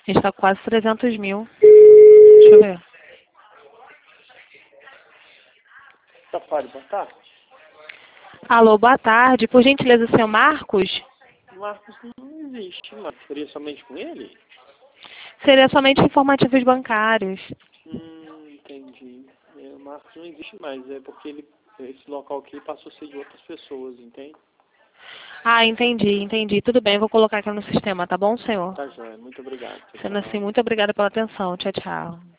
A gente está com quase 300 mil. Deixa eu ver. Safari, boa tarde. Alô, boa tarde. Por gentileza, seu Marcos? Marcos não existe, mas seria somente com ele? Seria somente informativos bancários. Entendi. O Marcos não existe mais, é porque esse local aqui passou a ser de outras pessoas, entende? Ah, entendi. Tudo bem, eu vou colocar aqui no sistema, tá bom, senhor? Tá joia, muito obrigado. Sendo Tchau. assim, muito obrigada pela atenção. Tchau, tchau.